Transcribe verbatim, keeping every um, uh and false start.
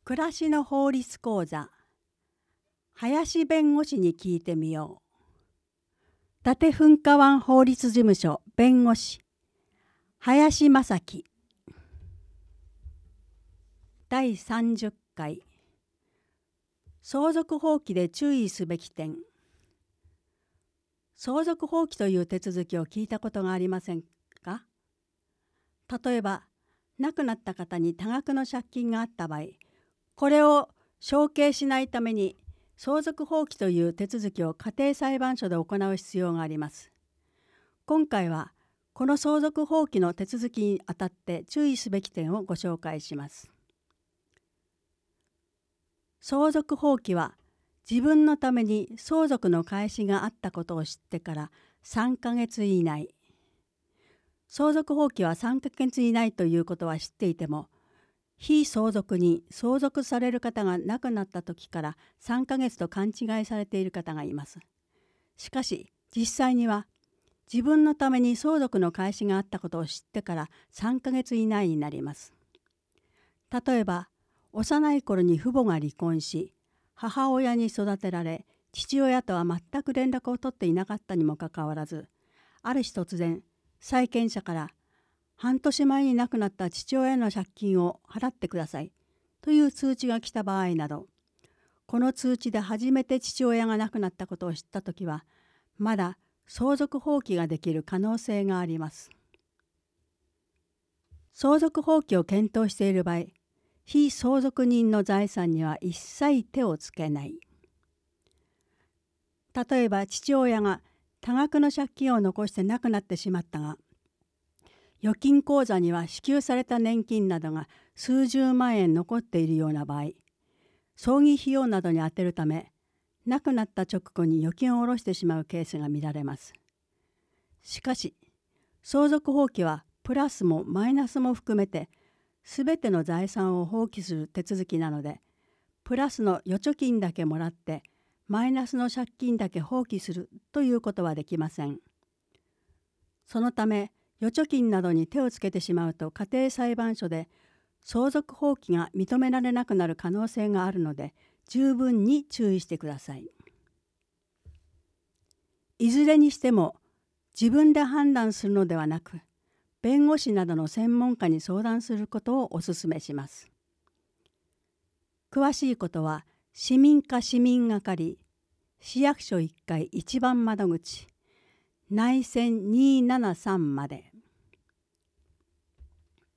暮らしの法律講座、林弁護士に聞いてみよう。伊達噴火湾法律事務所弁護士、林正樹。だいさんじゅっかい、相続放棄で注意すべき点。相続放棄という手続きを聞いたことがありませんか？例えば、亡くなった方に多額の借金があった場合、これを承継しないために相続放棄という手続きを家庭裁判所で行う必要があります。今回はこの相続放棄の手続きにあたって注意すべき点をご紹介します。相続放棄は自分のために相続の開始があったことを知ってからさんかげつ以内。相続放棄はさんかげつ以内ということは知っていても、被相続人、相続される方が亡くなった時からさんかげつと勘違いされている方がいます。しかし実際には自分のために相続の開始があったことを知ってからさんかげつ以内になります。例えば、幼い頃に父母が離婚し、母親に育てられ、父親とは全く連絡を取っていなかったにもかかわらず、ある日突然、債権者から半年前に亡くなった父親の借金を払ってくださいという通知が来た場合など、この通知で初めて父親が亡くなったことを知ったときは、まだ相続放棄ができる可能性があります。相続放棄を検討している場合、被相続人の財産には一切手をつけない。例えば父親が多額の借金を残して亡くなってしまったが、預金口座には支給された年金などが数十万円残っているような場合、葬儀費用などに充てるため、亡くなった直後に預金を下ろしてしまうケースが見られます。しかし、相続放棄はプラスもマイナスも含めて、すべての財産を放棄する手続きなので、プラスの預貯金だけもらって、マイナスの借金だけ放棄するということはできません。そのため、預貯金などに手をつけてしまうと家庭裁判所で相続放棄が認められなくなる可能性があるので十分に注意してください。いずれにしても自分で判断するのではなく、弁護士などの専門家に相談することをお勧めします。詳しいことは市民課市民係、市役所いっかいいちばん窓口、内線にーななさんまで。